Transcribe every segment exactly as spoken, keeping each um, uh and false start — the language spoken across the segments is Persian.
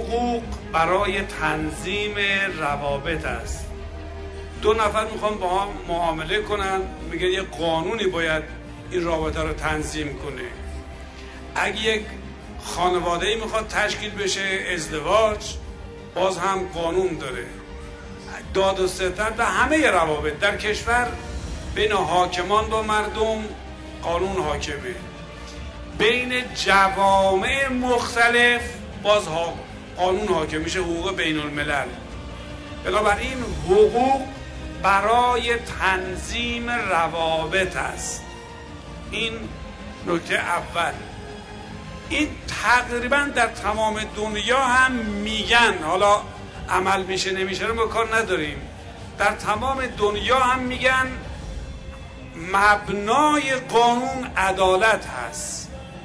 حقوق برای تنظیم روابط است. دو نفر میخوان با هم معامله کنن، میگه یه قانونی باید این رابطه رو تنظیم کنه. اگه یک خانواده‌ای میخواد تشکیل بشه، ازدواج، باز هم قانون داره. داد و ستد و همه روابط در کشور بین حاکمان با مردم قانون حاکمه، بین جوامع مختلف باز ها قانون حاکم میشه، حقوق بین الملل. بنابراین حقوق برای تنظیم روابط است. این نکته اول. این تقریبا در تمام دنیا هم میگن، حالا عمل میشه نمیشه رو ما کار نداریم، در تمام دنیا هم میگن مبنای قانون عدالت هست.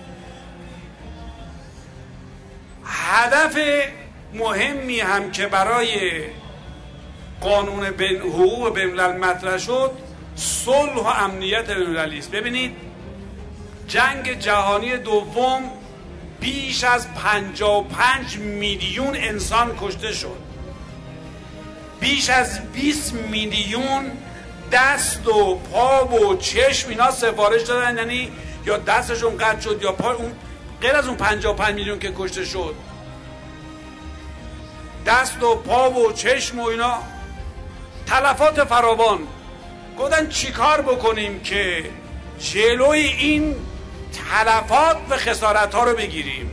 هدف مهمی هم که برای قانون بین حقوق بین الملل مطرح شد، صلح و امنیت بین المللی است. ببینید جنگ جهانی دوم بیش از پنجاه و پنج میلیون انسان کشته شد، بیش از بیست میلیون دست و پا و چشم اینا سفارش دادن، یعنی یا دستشون قطع شد یا پا، اون غیر از اون پنجاه و پنج میلیون که کشته شد، دست و پا و چشم و اینا تلفات فراوان. گفتن چیکار بکنیم که جلوی این تلفات و خسارت ها رو بگیریم.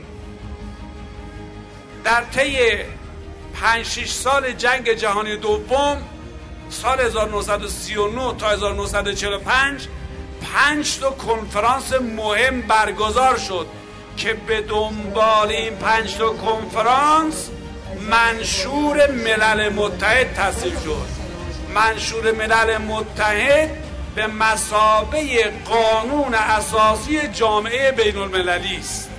در طی پنج شش سال جنگ جهانی دوم، سال هزار و نهصد و سی و نه تا هزار و نهصد و چهل و پنج، پنج تا کنفرانس مهم برگزار شد که به دنبال این پنج تا کنفرانس منشور ملل متحد تصویب شد. منشور ملل متحد به مثابه قانون اساسی جامعه بین المللی است.